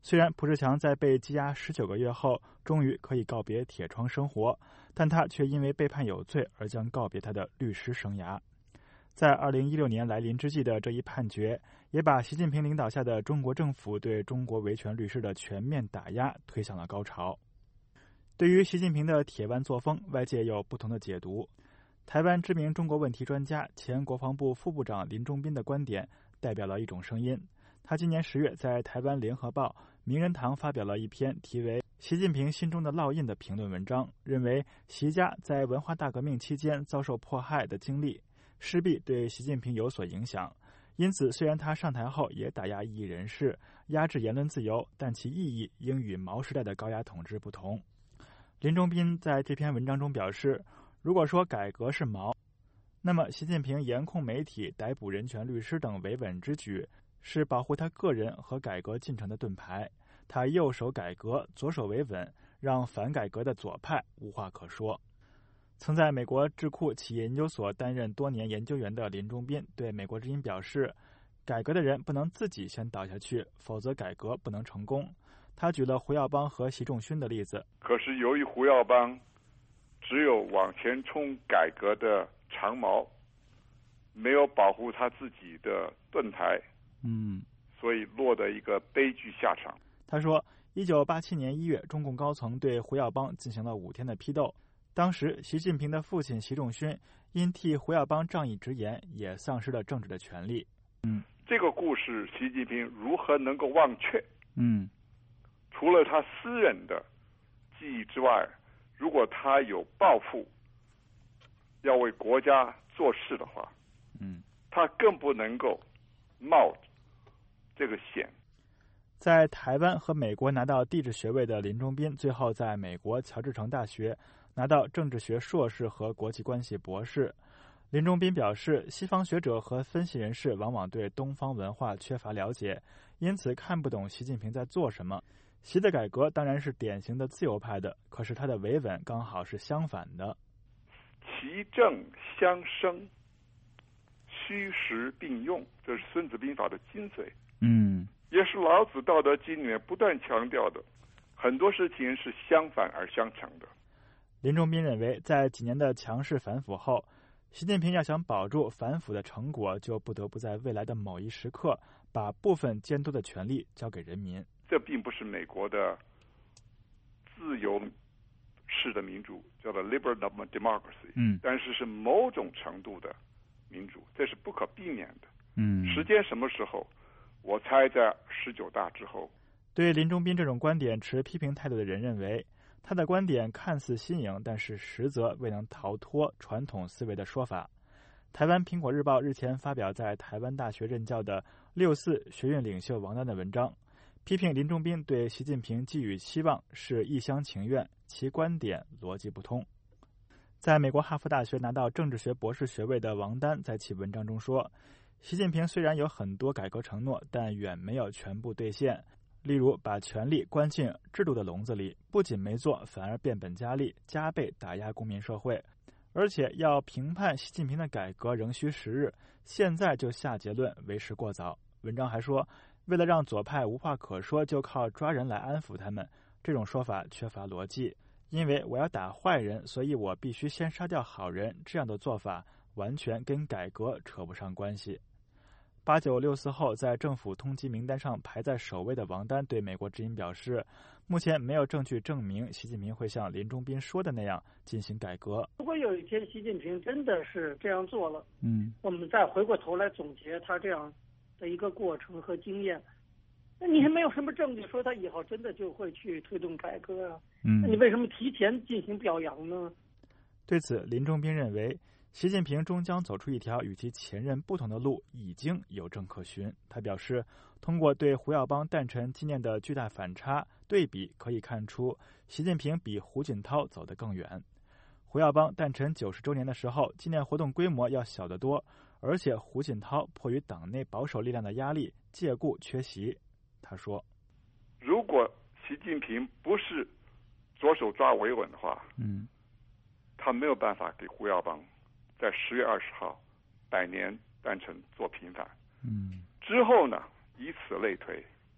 虽然蒲志强在被羁押19个月后终于可以告别铁窗生活，但他却因为被判有罪而将告别他的律师生涯。在2016年来临之际的这一判决，也把习近平领导下的中国政府对中国维权律师的全面打压推向了高潮。对于习近平的铁腕作风，外界有不同的解读。台湾知名中国问题专家、前国防部副部长林中斌的观点代表了一种声音。他今年10月在台湾联合报名人堂发表了一篇题为《习近平心中的烙印》的评论文章，认为习家在文化大革命期间遭受迫害的经历势必对习近平有所影响，因此虽然他上台后也打压异议人士，压制言论自由，但其意义应与毛时代的高压统治不同。林中斌在这篇文章中表示，如果说改革是毛，那么习近平严控媒体、逮捕人权律师等维稳之举是保护他个人和改革进程的盾牌。他右手改革，左手维稳，让反改革的左派无话可说。曾在美国智库企业研究所担任多年研究员的林中斌对美国之音表示，改革的人不能自己先倒下去，否则改革不能成功。他举了胡耀邦和习仲勋的例子。 可是由于胡耀邦只有往前冲改革的长矛，没有保护他自己的盾牌，所以落得一个悲剧下场。 他说1987年1月，中共高层对胡耀邦进行了5天的批斗，当时习近平的父亲习仲勋因替胡耀邦仗义直言，也丧失了政治的权利。 这个故事习近平如何能够忘却？除了他私人的记忆之外，如果他有抱负，要为国家做事的话，他更不能够冒这个险。 在台湾和美国拿到地质学位的林中斌，最后在美国乔治城大学拿到政治学硕士和国际关系博士。林中斌表示，西方学者和分析人士往往对东方文化缺乏了解，因此看不懂习近平在做什么。习的改革当然是典型的自由派的，可是他的维稳刚好是相反的。 其正相生，虚实并用，这是孙子兵法的精髓。也是老子道德经里面不断强调的，很多事情是相反而相成的。 林中斌认为，在几年的强势反腐后，习近平要想保住反腐的成果，就不得不在未来的某一时刻把部分监督的权力交给人民。 这并不是美国的自由式的民主，叫做 liberal democracy，但是是某种程度的民主，这是不可避免的。时间什么时候？我猜在19大之后。 对林中斌这种观点持批评态度的人认为，他的观点看似新颖，但是实则未能逃脱传统思维的说法。台湾苹果日报日前发表在台湾大学任教的64学院领袖王丹的文章，批评林中斌对习近平寄予期望是一厢情愿，其观点逻辑不通。在美国哈佛大学拿到政治学博士学位的王丹在其文章中说，习近平虽然有很多改革承诺，但远没有全部兑现。例如把权力关进制度的笼子里，不仅没做，反而变本加厉，加倍打压公民社会。而且要评判习近平的改革仍需时日，现在就下结论为时过早。文章还说，为了让左派无话可说，就靠抓人来安抚他们，这种说法缺乏逻辑。因为我要打坏人，所以我必须先杀掉好人，这样的做法完全跟改革扯不上关系。8964后在政府通缉名单上排在首位的王丹对美国之音表示，目前没有证据证明习近平会像林中斌说的那样进行改革。 如果有一天习近平真的是这样做了，我们再回过头来总结他这样的一个过程和经验，那你还没有什么证据说他以后真的就会去推动改革啊？那你为什么提前进行表扬呢？ 对此，林中斌认为，习近平终将走出一条与其前任不同的路，已经有证可循。他表示，通过对胡耀邦诞辰纪念的巨大反差对比，可以看出习近平比胡锦涛走得更远。胡耀邦诞辰90周年的时候，纪念活动规模要小得多，而且胡锦涛迫于党内保守力量的压力，借故缺席。他说， 如果习近平不是左手抓维稳的话，他没有办法给胡耀邦在10月20号100年诞辰做平反。之后呢，以此类推，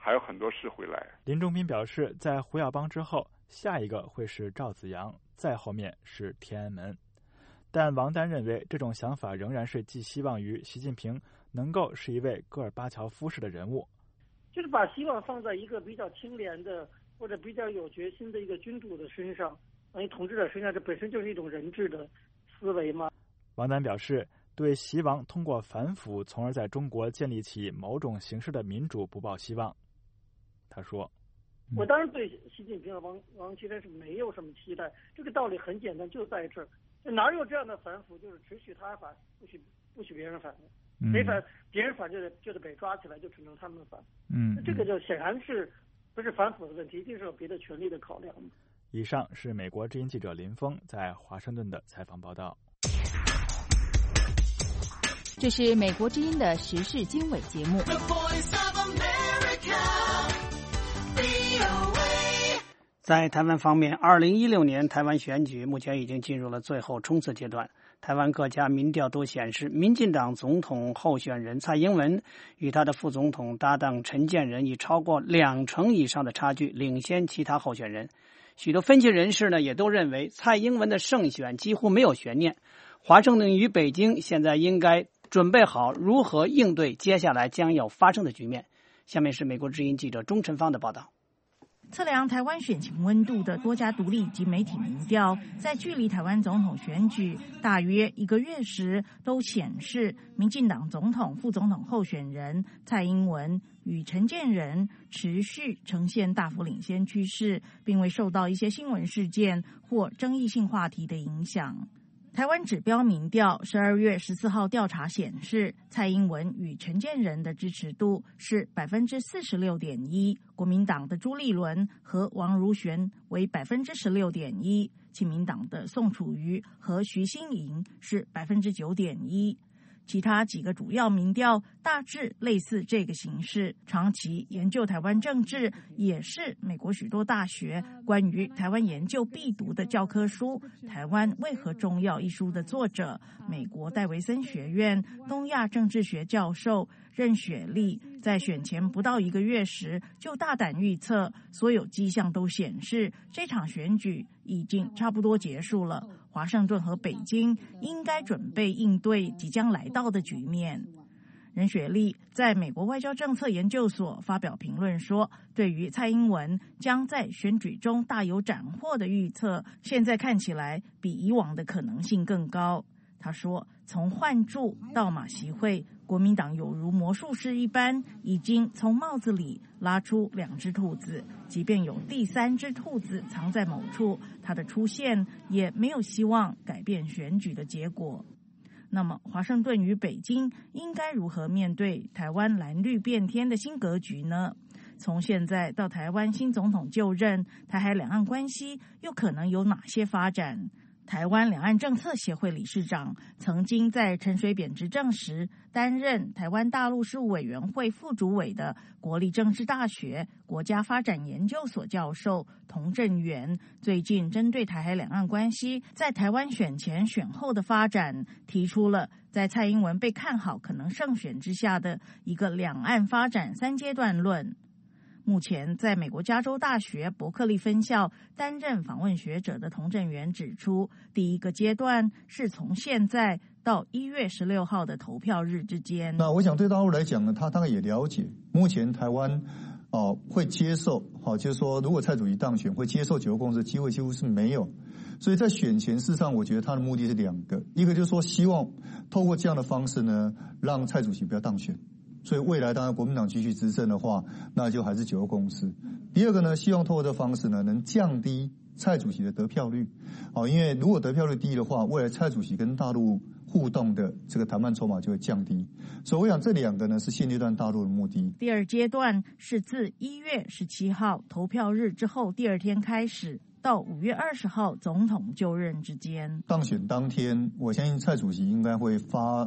还有很多事会来。 林仲斌表示，在胡耀邦之后，下一个会是赵紫阳，再后面是天安门。但王丹认为，这种想法仍然是寄希望于习近平能够是一位戈尔巴乔夫式的人物， 就是把希望放在一个比较清廉的或者比较有决心的一个君主的身上，统治者身上，这本身就是一种人治的思维嘛。 王丹表示，对习王通过反腐从而在中国建立起某种形式的民主不抱希望。他说， 我当然对习近平和王岐山是没有什么期待，这个道理很简单，就在这儿，哪有这样的反腐，就是只许他反，不许别人反，谁反别人反就得被抓起来，就只能他们反。这个就显然是不是反腐的问题，一定是有别的权利的考量。 以上是美国之音记者林峰在华盛顿的采访报道。 这是美国之音的时事经纬节目。 在台湾方面，2016年台湾选举目前已经进入了最后冲刺阶段。台湾各家民调都显示，民进党总统候选人蔡英文与他的副总统搭档陈建仁以超过20%以上的差距领先其他候选人。许多分析人士呢也都认为，蔡英文的胜选几乎没有悬念。华盛顿与北京现在应该准备好如何应对接下来将要发生的局面。下面是美国之音记者钟晨芳的报道。 测量台湾选情温度的多家独立及媒体民调，在距离台湾总统选举大约1个月时，都显示民进党总统、副总统候选人蔡英文与陈建仁持续呈现大幅领先趋势，并未受到一些新闻事件或争议性话题的影响。台湾指标民调12月14号调查显示，蔡英文与陈建仁的支持度是 46.1%， 国民党的朱立伦和王如玄为 16.1%， 亲民党的宋楚瑜和徐新莹是 9.1%。其他几个主要民调大致类似这个形式。长期研究台湾政治，也是美国许多大学关于台湾研究必读的教科书《台湾为何重要》一书的作者，美国戴维森学院东亚政治学教授任雪莉，在选前不到1个月时就大胆预测，所有迹象都显示这场选举已经差不多结束了。华盛顿和北京应该准备应对即将来到的局面。任雪莉在美国外交政策研究所发表评论说，对于蔡英文将在选举中大有斩获的预测，现在看起来比以往的可能性更高。他说，从换柱到马习会，国民党有如魔术师一般，已经从帽子里拉出2只兔子，即便有第3只兔子藏在某处，它的出现也没有希望改变选举的结果。那么华盛顿与北京应该如何面对台湾蓝绿变天的新格局呢？从现在到台湾新总统就任，台海两岸关系又可能有哪些发展？台湾两岸政策协会理事长，曾经在陈水扁执政时担任台湾大陆事务委员会副主委的国立政治大学国家发展研究所教授童振源，最近针对台海两岸关系在台湾选前选后的发展，提出了在蔡英文被看好可能胜选之下的一个两岸发展3阶段论。目前在美国加州大学伯克利分校担任访问学者的童振源指出，第一个阶段是从现在到1月16号的投票日之间。 那我想对大陆来讲呢，他当然也了解，目前台湾会接受，就是说如果蔡主席当选会接受9个共识的机会几乎是没有。所以在选前事实上我觉得他的目的是2个，一个就是说希望透过这样的方式呢，让蔡主席不要当选。所以未来当然国民党继续执政的话，那就还是9个共识。第二个呢，希望透过这方式呢，能降低蔡主席的得票率。因为如果得票率低的话，未来蔡主席跟大陆互动的这个谈判筹码就会降低。所以我想这2个呢是现阶段大陆的目的。 第二阶段是自1月17号投票日之后第2天开始，到5月20号总统就任之间。 当选当天，我相信蔡主席应该会发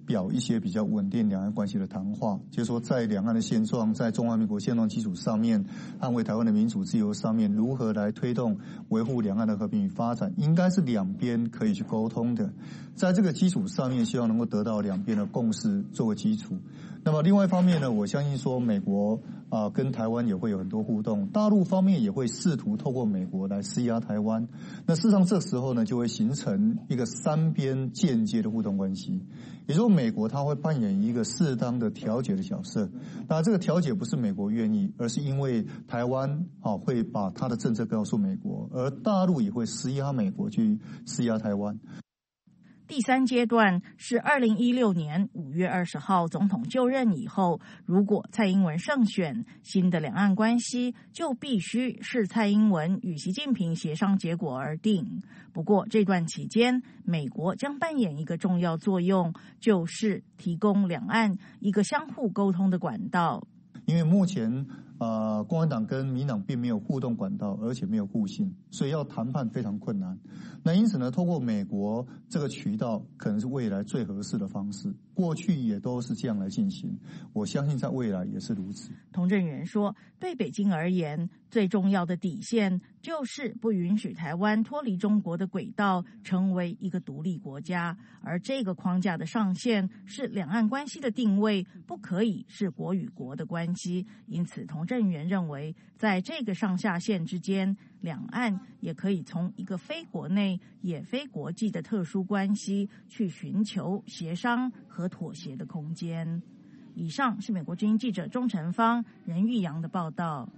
表一些比较稳定两岸关系的谈话，就是说在两岸的现状，在中华民国现状基础上面，捍卫台湾的民主自由上面，如何来推动维护两岸的和平与发展，应该是两边可以去沟通的。在这个基础上面，希望能够得到两边的共识作为基础。那么另外一方面呢，我相信说美国跟台湾也会有很多互动，大陆方面也会试图透过美国来施压台湾。那事实上这时候呢，就会形成一个三边间接的互动关系。也就是说，美国它会扮演一个适当的调解的角色。那这个调解不是美国愿意，而是因为台湾会把它的政策告诉美国，而大陆也会施压美国去施压台湾。 第三阶段是2016年5月20号总统就任以后，如果蔡英文胜选，新的两岸关系就必须是蔡英文与习近平协商结果而定。不过这段期间，美国将扮演一个重要作用，就是提供两岸一个相互沟通的管道。 因为目前共产党跟民党并没有互动管道，而且没有互信，所以要谈判非常困难。那因此呢，透过美国这个渠道可能是未来最合适的方式。过去也都是这样来进行，我相信在未来也是如此。 童振源说，对北京而言，最重要的底线就是不允许台湾脱离中国的轨道，成为一个独立国家。而这个框架的上限是两岸关系的定位，不可以是国与国的关系。因此童振源认为，在这个上下限之间，两岸也可以从一个非国内也非国际的特殊关系去寻求协商和妥协的空间。以上是美国之音记者钟成芳、任玉阳的报道。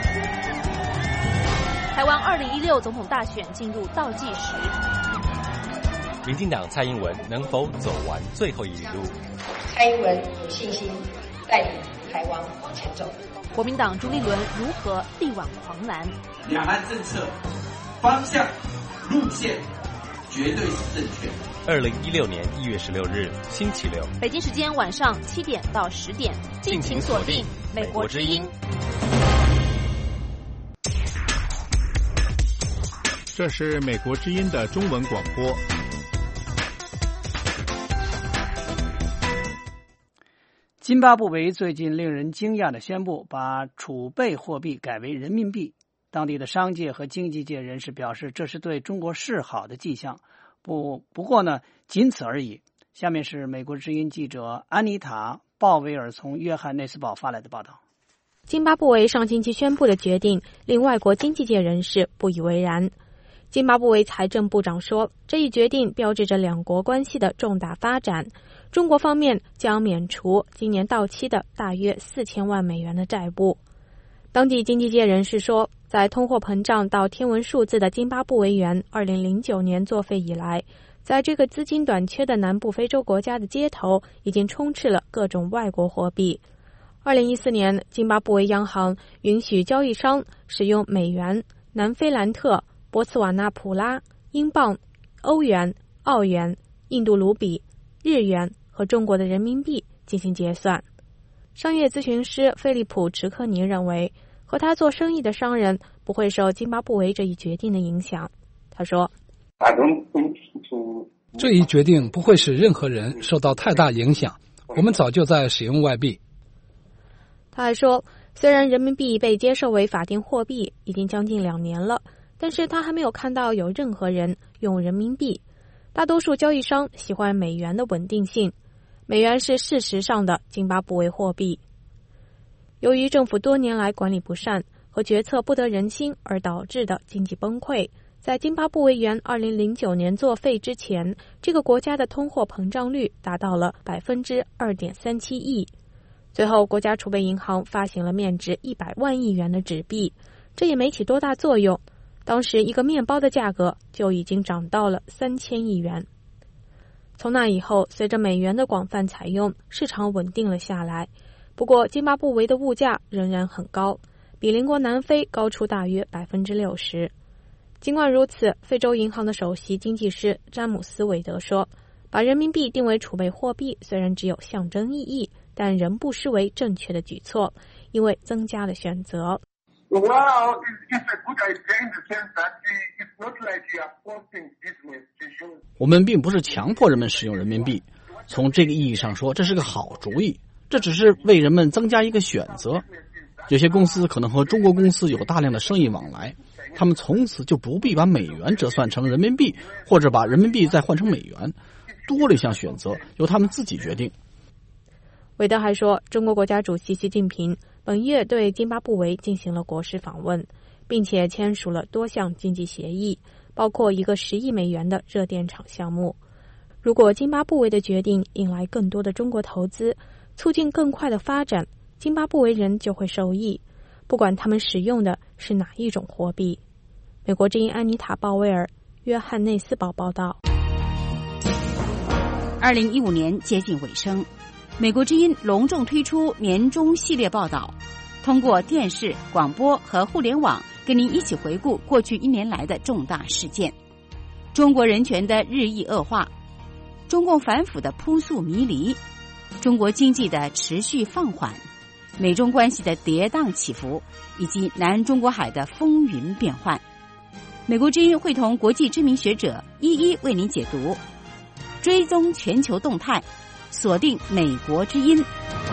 台湾2016总统大选进入倒计时， 民进党蔡英文能否走完最后一里路？ 蔡英文有信心带领台湾往前走。 国民党朱立伦如何力挽狂澜？ 两岸政策方向路线绝对是正确。 2016年1月16日星期六， 北京时间晚上7点到10点，敬请锁定美国之音。 这是美国之音的中文广播。 津巴布韦最近令人惊讶地宣布把储备货币改为人民币，当地的商界和经济界人士表示，这是对中国示好的迹象。不过呢，仅此而已。下面是美国之音记者安妮塔·鲍威尔从约翰内斯堡发来的报道。 津巴布韦上星期宣布的决定令外国经济界人士不以为然。津巴布韦财政部长说，这一决定标志着两国关系的重大发展。中国方面将免除今年到期的大约4000万美元的债务。当地经济界人士说，在通货膨胀到天文数字的津巴布韦元2009年作废以来，在这个资金短缺的南部非洲国家的街头已经充斥了各种外国货币。2014年，津巴布韦央行允许交易商使用美元、南非兰特、博茨瓦纳普拉、英镑、欧元、澳元、印度卢比、日元和中国的人民币进行结算。商业咨询师菲利普·池科尼认为，和他做生意的商人不会受津巴布韦这一决定的影响。他说， 这一决定不会使任何人受到太大影响，我们早就在使用外币。 他还说，虽然人民币被接受为法定货币已经将近2年了，但是他还没有看到有任何人用人民币。大多数交易商喜欢美元的稳定性，美元是事实上的津巴布韦货币。由于政府多年来管理不善和决策不得人心而导致的经济崩溃，在津巴布韦元2009年作废之前，这个国家的通货膨胀率达到了 2.37%。最后国家储备银行发行了面值100万亿元的纸币，这也没起多大作用。当时一个面包的价格就已经涨到了3000亿元。从那以后，随着美元的广泛采用，市场稳定了下来。不过津巴布韦的物价仍然很高，比邻国南非高出大约 60%。 尽管如此，非洲银行的首席经济师詹姆斯·韦德说，把人民币定为储备货币虽然只有象征意义，但仍不失为正确的举措，因为增加了选择。 Well, it's a good idea in the sense that it's not like you are forcing business to use. 我们并不是强迫人们使用人民币， 从这个意义上说，这是个好主意，这只是为人们增加一个选择。有些公司可能和中国公司有大量的生意往来，他们从此就不必把美元折算成人民币，或者把人民币再换成美元，多了一项选择，由他们自己决定。 韦德还说，中国国家主席习近平本月对津巴布韦进行了国事访问，并且签署了多项经济协议，包括一个10亿美元的热电厂项目。如果津巴布韦的决定引来更多的中国投资，促进更快的发展，津巴布韦人就会受益，不管他们使用的是哪一种货币。美国之音安妮塔·鲍威尔、约翰内斯堡报道。 2015年接近尾声，美国之音隆重推出年终系列报道，通过电视、广播和互联网跟您一起回顾过去1年来的重大事件：中国人权的日益恶化，中共反腐的扑朔迷离，中国经济的持续放缓，美中关系的跌宕起伏，以及南中国海的风云变幻。美国之音会同国际知名学者一一为您解读，追踪全球动态，锁定美国之音。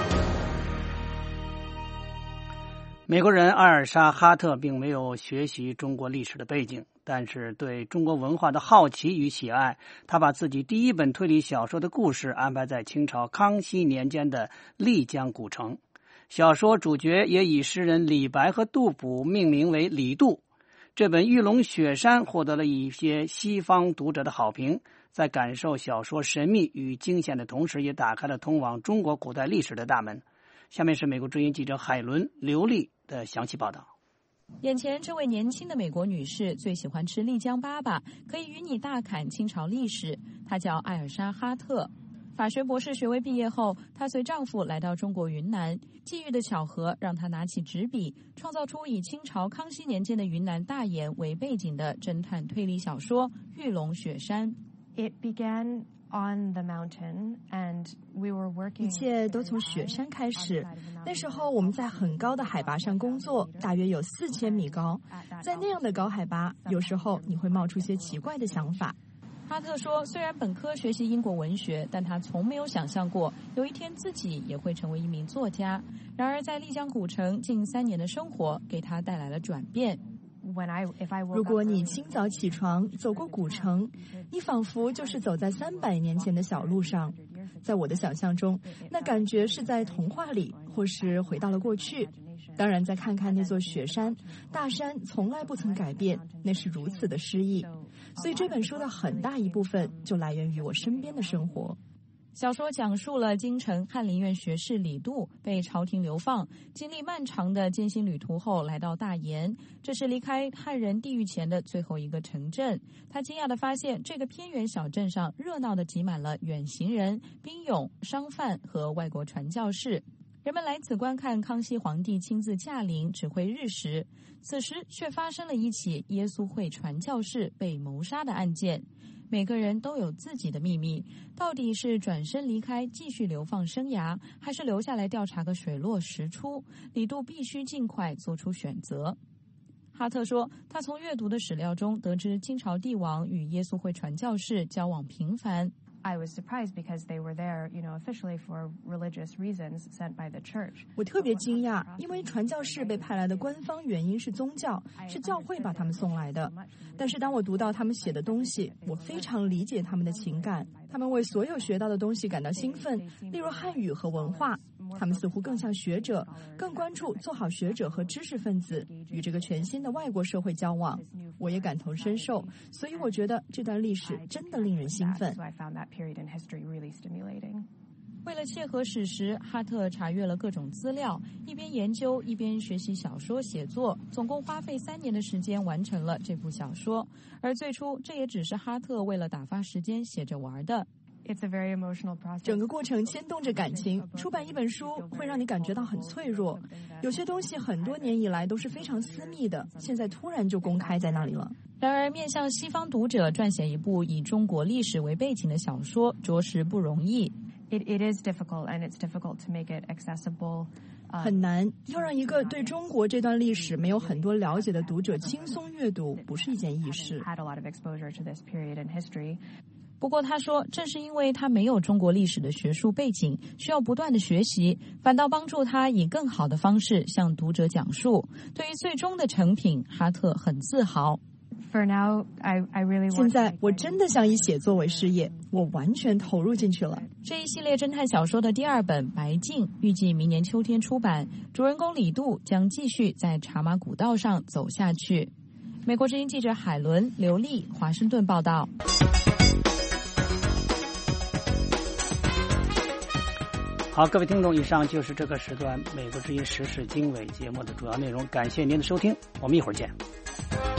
美国人艾尔莎·哈特并没有学习中国历史的背景，但是对中国文化的好奇与喜爱，他把自己第一本推理小说的故事安排在清朝康熙年间的丽江古城。小说主角也以诗人李白和杜甫命名为李杜。这本《玉龙雪山》获得了一些西方读者的好评，在感受小说神秘与惊险的同时，也打开了通往中国古代历史的大门。下面是美国之音记者海伦·刘丽的详细报道。 眼前这位年轻的美国女士最喜欢吃丽江粑粑，可以与你大侃清朝历史。她叫艾尔莎·哈特。法学博士学位毕业后，她随丈夫来到中国云南，际遇的巧合让她拿起纸笔，创造出以清朝康熙年间的云南大研为背景的侦探推理小说《玉龙雪山》。 It began on the mountain, and we were working. 一切都从雪山开始。那时候我们在很高的海拔上工作，大约有4000米高。在那样的高海拔，有时候你会冒出些奇怪的想法。哈特说，虽然本科学习英国文学，但他从没有想象过有一天自己也会成为一名作家。然而在丽江古城近3年的生活给他带来了转变。如果你清早起床走过古城，你仿佛就是走在300年前的小路上。在我的想象中，那感觉是在童话里，或是回到了过去。当然再看看那座雪山，大山从来不曾改变，那是如此的诗意。所以这本书的很大一部分就来源于我身边的生活。小说讲述了京城翰林院学士李杜被朝廷流放，经历漫长的艰辛旅途后来到大研，这是离开汉人地狱前的最后一个城镇。他惊讶地发现，这个偏远小镇上热闹地挤满了远行人、兵勇、商贩和外国传教士。人们来此观看康熙皇帝亲自驾临指挥日食，此时却发生了一起耶稣会传教士被谋杀的案件。每个人都有自己的秘密，到底是转身离开继续流放生涯，还是留下来调查个水落石出？李杜必须尽快做出选择。哈特说，他从阅读的史料中得知清朝帝王与耶稣会传教士交往频繁。 I was surprised because they were there, officially for religious reasons sent by the church. 我特别惊讶，因为传教士被派来的官方原因是宗教，是教会把他们送来的。但是当我读到他们写的东西，我非常理解他们的情感。他们为所有学到的东西感到兴奋，例如汉语和文化。他们似乎更像学者，更关注做好学者和知识分子与这个全新的外国社会交往。我也感同身受，所以我觉得这段历史真的令人兴奋。为了切合史实，哈特查阅了各种资料，一边研究一边学习小说写作，总共花费3年的时间完成了这部小说。而最初这也只是哈特为了打发时间写着玩的。整个过程牵动着感情。出版一本书会让你感觉到很脆弱，有些东西很多年以来都是非常私密的，现在突然就公开在那里了。然而面向西方读者撰写一部以中国历史为背景的小说着实不容易。 It is difficult, and it's difficult to make it accessible. 很难，要让一个对中国这段历史没有很多了解的读者轻松阅读，不是一件易事。 不过他说，正是因为他没有中国历史的学术背景，需要不断的学习，反倒帮助他以更好的方式向读者讲述。对于最终的成品，哈特很自豪。 现在我真的想以写作为事业，我完全投入进去了。 这一系列侦探小说的第2本《白镜》预计明年秋天出版，主人公李杜将继续在茶马古道上走下去。美国之音记者海伦、刘丽，华盛顿报道。 好，各位听众，以上就是这个时段美国之音时事经纬节目的主要内容，感谢您的收听，我们一会儿见。